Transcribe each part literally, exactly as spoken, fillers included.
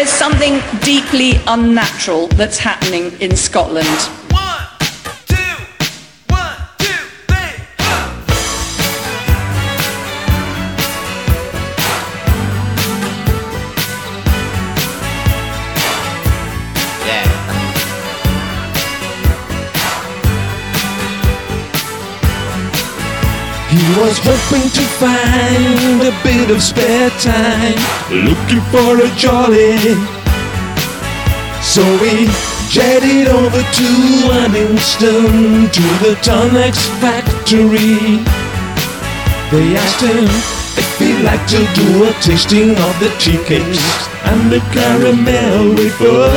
There's something deeply unnatural that's happening in Scotland. One, two, one, two, three, huh. Yeah. He was hoping to find a bit of spare time, looking for a jolly. So he jetted over to Anningston, to the Tonex factory. They asked him if he'd like to do a tasting of the tea cakes and the caramel wafer.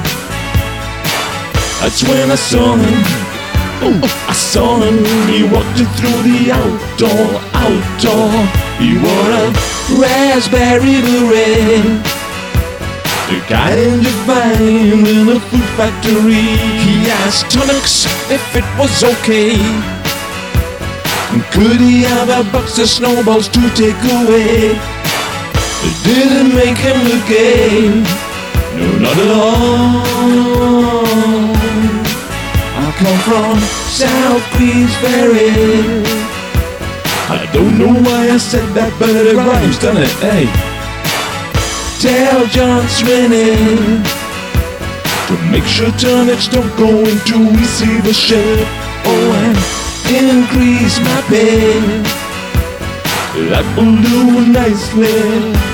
That's when I saw him. Oh, I saw him, he walked in through the outdoor, outdoor. He wore a raspberry beret, the guy in Divine in a food factory. He asked Tonex if it was okay, could he have a box of snowballs to take away? It didn't make him look gay, no, not at all. I come from South Queensferry. I don't know why I said that, but it rhymes, doesn't it? Hey, tell John Swinney to make sure Tonex don't go into receivership. Oh, and increase my pay. That will do nicely.